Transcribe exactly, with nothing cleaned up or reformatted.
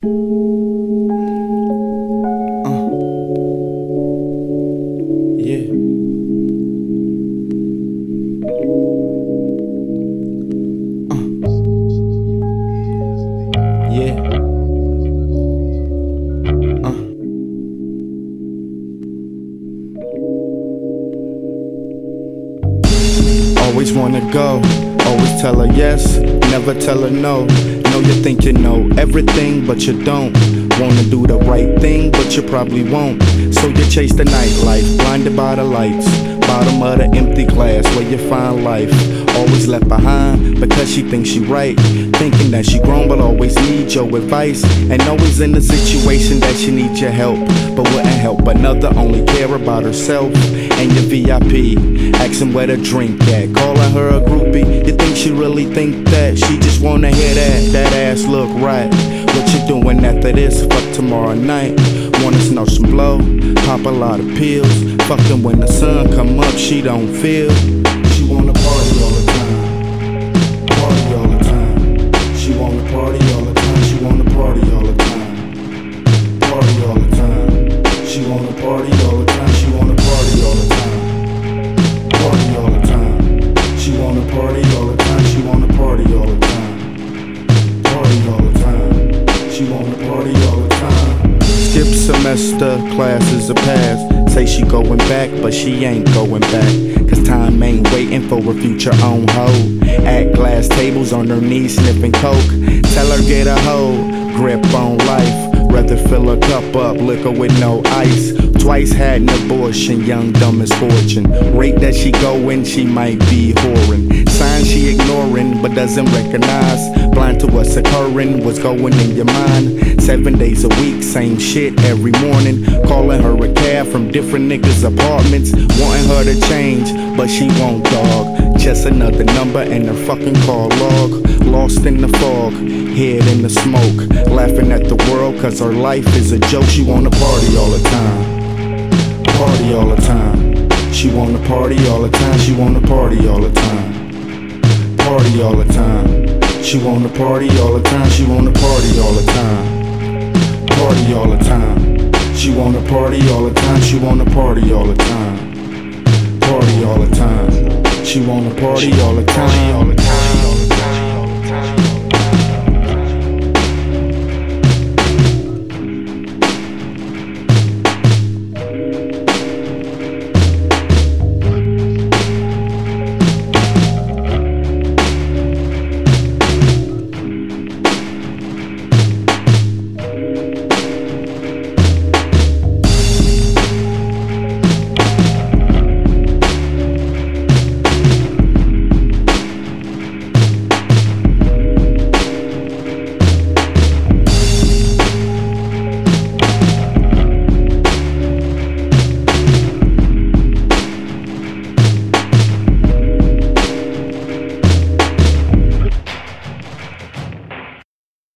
Uh, yeah. Uh, yeah. Uh. Always wanna go, always tell her yes, never tell her no. Know you think you know everything, but you don't. Wanna do the right thing, but you probably won't. So you chase the nightlife, blinded by the lights. Bottom of the empty glass where you find life. Always left behind because she thinks she right. Thinking that she grown but always needs your advice. And always in a situation that she needs your help, but wouldn't help another, only care about herself. And your V I P, asking where the drink at, calling her a groupie. You think she really think that? She just wanna hear that, that ass look right. What you doing after this? Fuck tomorrow night. Wanna snort some blow, pop a lot of pills. Fuck them when the sun come up, she don't feel. She wanna party all the time, party all the time. She wanna party all the time, she wanna party all the time, party all the time. She wanna party all the time, she wanna party all the time, party all the time. She wanna party all the time, she wanna party all the time, party all the time. She wanna party all the time. Skip semester, classes are past. Say she going back, but she ain't going back. Cause time ain't waiting for a future on hold. At glass tables on her knees sniffing coke. Tell her get a hold, grip on life. Rather fill her cup up, liquor with no ice. Twice had an abortion, young dumb misfortune. Rate that she going, she might be whoring. Signs she ignoring, but doesn't recognize. Blind to what's occurring, what's going in your mind. Seven days a week, same shit every morning. Calling her a cab from different niggas' apartments. Wanting her to change, but she won't, dog. Just another number in her fucking call log. Lost in the fog, head in the smoke. Laughing at the world cause her life is a joke. She wanna party all the time, party all the time. She wanna party all the time, she wanna party all the time, party all the time. She wanna party all the time, she wanna party all the time, party all the time. She wanna party all the time, she wanna party all the time, party all the time. She wanna party all the time.